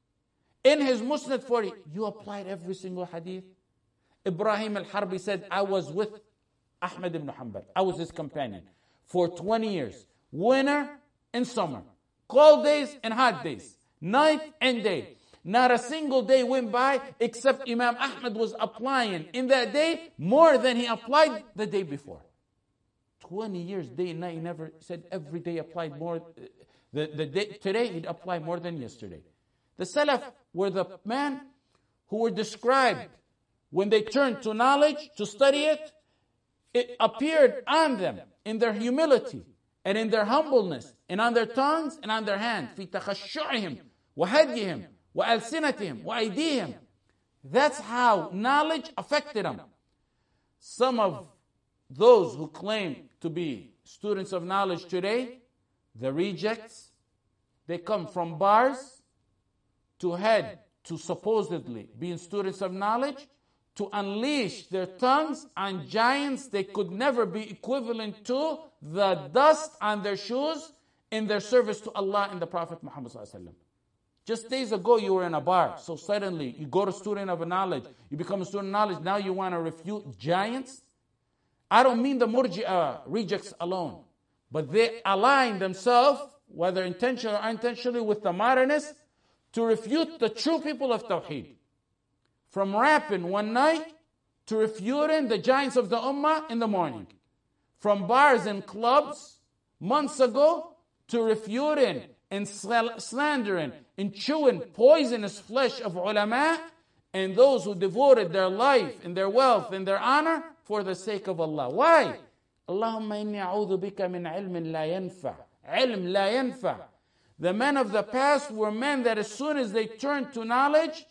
In his Musnad 40, you applied every single hadith. Ibrahim al-Harbi said, I was with Ahmad ibn Hanbal. I was his companion for 20 years. Winter and summer. Cold days and hot days. Night and day. Not a single day went by except Imam Ahmad was applying in that day more than he applied the day before. 20 years, day and night. He never said every day applied more. The day, today he'd apply more than yesterday. The Salaf were the men who were described when they turned to knowledge, to study it, it appeared on them in their humility and in their humbleness and on their tongues and on their hands. في تخشعهم وهديهم وألسنتهم وأيديهم. That's how knowledge affected them. Some of those who claim to be students of knowledge today, the rejects, they come from bars to head to supposedly being students of knowledge, to unleash their tongues on giants they could never be equivalent to the dust on their shoes in their service to Allah and the Prophet Muhammad ﷺ. Just days ago you were in a bar, so suddenly you go to student of knowledge, you become a student of knowledge, now you want to refute giants? I don't mean the Murji'ah rejects alone, but they align themselves, whether intentionally or unintentionally, with the modernists to refute the true people of Tawheed. From rapping one night to refuting the giants of the Ummah in the morning. From bars and clubs months ago to refuting and slandering and chewing poisonous flesh of ulama and those who devoted their life and their wealth and their honor for the sake of Allah. Why? Allahumma inni a'udhu bika min ilmin la yanfa. Ilm la yanfa. The men of the past were men that as soon as they turned to knowledge,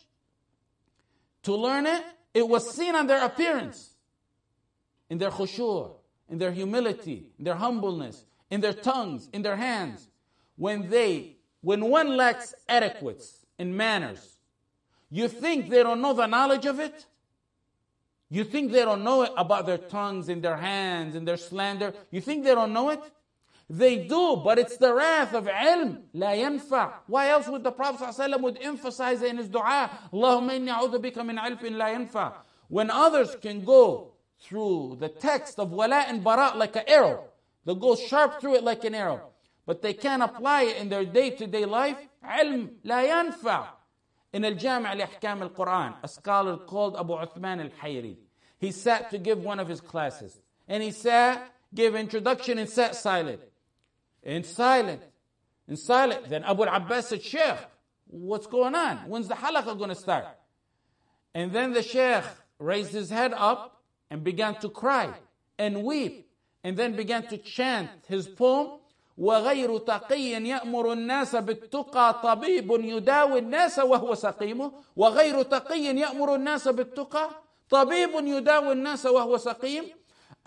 to learn it, it was seen on their appearance, in their khushu', in their humility, in their humbleness, in their tongues, in their hands. When one lacks etiquettes and manners, you think they don't know the knowledge of it? You think they don't know it about their tongues and their hands and their slander? You think they don't know it? They do, but it's the wrath of ilm, la yanfa. Why else would the Prophet ﷺ would emphasize it in his dua? Allahumma inni a'udhu bika min ilmin la yanfa. When others can go through the text of wala and bara like an arrow, they'll go sharp through it like an arrow, but they can't apply it in their day-to-day life. Ilm la yanfa. In Al-Jami' li-Ahkam al-Quran, a scholar called Abu Uthman al-Hayri, he sat to give one of his classes, and he sat, gave introduction and sat silent. In silent. Then Abu al-Abbas said, Sheikh, what's going on? When's the halaqah going to start? And then the Sheikh raised his head up and began to cry and weep. And then began to chant his poem, وَغَيْرُ تَقِيٍّ يَأْمُرُ النَّاسَ بِالتُّقَى طَبِيبٌ يُدَاوِي النَّاسَ وَهُوَ سَقِيمٌ وَغَيْرُ تَقِيٍّ يَأْمُرُ النَّاسَ بِالتُّقَى طَبِيبٌ يُدَاوِي النَّاسَ وَهُوَ سَقِيمٌ.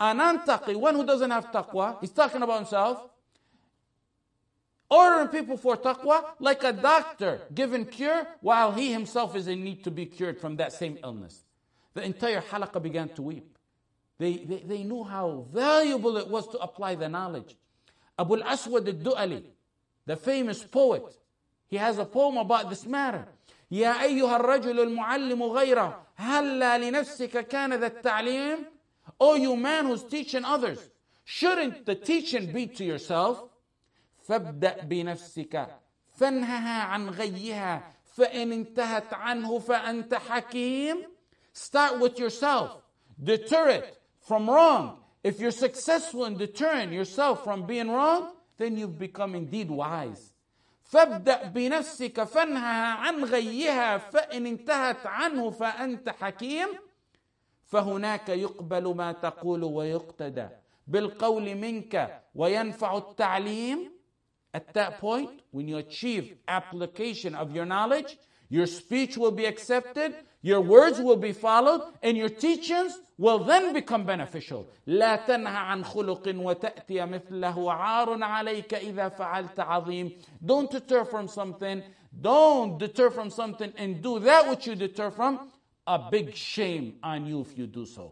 Anantaqi, one who doesn't have taqwa, he's talking about himself, ordering people for taqwa, like a doctor giving cure while he himself is in need to be cured from that same illness. The entire halaqah began to weep. They knew how valuable it was to apply the knowledge. Abu al-Aswad al-Du'ali, the famous poet, he has a poem about this matter. يا أيها الرجل المعلم غيره هلا لنفسك كان ذا التعليم. Oh, you man who's teaching others, shouldn't the teaching be to yourself? فابدأ بنفسك فانهها عن غيها فإن انتهت عنه فأنت حكيم. Start with yourself. Deter it from wrong. If you're successful in deterring yourself from being wrong, then you've become indeed wise. فابدأ بنفسك فانهها عن غيها فإن انتهت عنه فأنت حكيم. فهناك يقبل ما تقول ويقتدى بالقول منك وينفع التعليم. At that point, when you achieve application of your knowledge, your speech will be accepted, your words will be followed, and your teachings will then become beneficial. لا تنهى عن خلق وتأتي مثله عار عليك إذا فعلت عظيم. Don't deter from something. Don't deter from something and do that which you deter from. A big shame on you if you do so.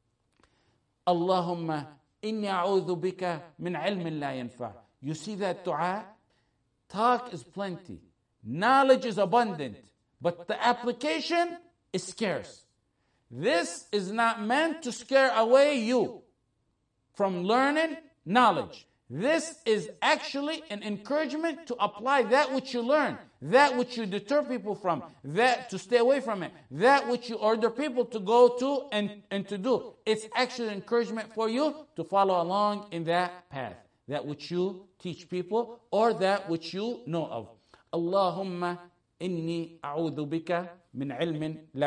اللهم إني أعوذ بك من علم لا ينفع. You see that dua? Talk is plenty. Knowledge is abundant. But the application is scarce. This is not meant to scare away you from learning knowledge. This is actually an encouragement to apply that which you learn, that which you deter people from, that to stay away from it, that which you order people to go to and to do. It's actually an encouragement for you to follow along in that path, that which you teach people or that which you know of. Allahumma inni a'udhu bika min ilmin la